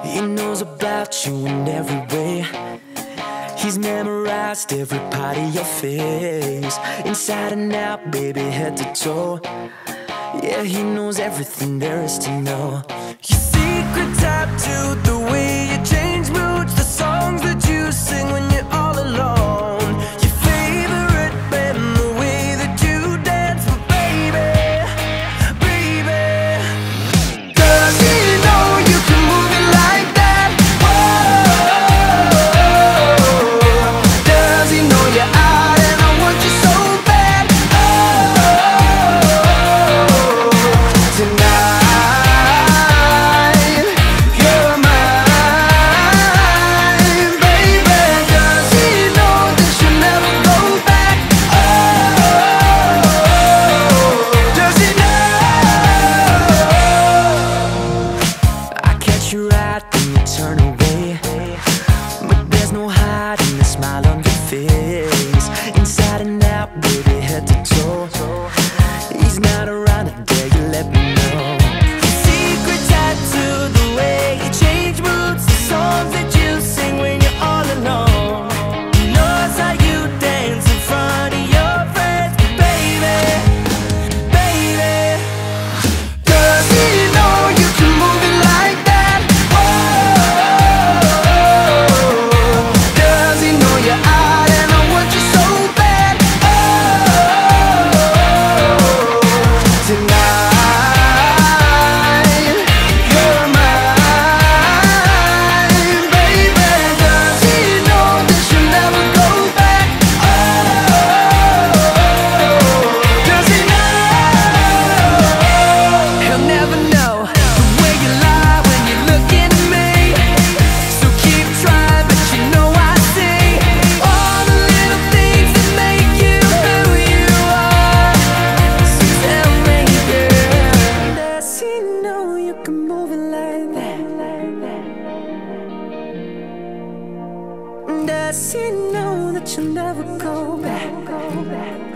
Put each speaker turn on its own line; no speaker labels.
He knows about you in every way. He's memorized every part of your face, inside and out, baby, head to toe. Yeah, he knows everything there is to know. Your secret tattooed, the way you change moods, the songs that you sing when you're all alone. Your favorite band, the way that you dance, but baby, baby, does he know you can move it like that? Whoa, does he know you're out and I want you so bad? Oh, tonight you're mine, baby. Does he know that you'll never go back? Oh, does he know? I catch your eye, then you turn away, but there's no hiding the smile on your face, inside and out, baby, head to toe. He's not around today, you let me know. Your secret tattoo, the way you change moods, the songs that you sing when you're all alone. He knows how you dance in front of your friends, baby, baby. Does he know you can move it like that? Whoa, does he know you're out and I want you so bad? Oh, tonight you're mine, baby. Does he know that you'll never go back? Oh, does he know? He'll never know the way you lie when you look at me. So keep trying, but you know I see all the little things that make you who you are. So tell me, girl, does he know you can move it like that? Does he know that you'll never go back?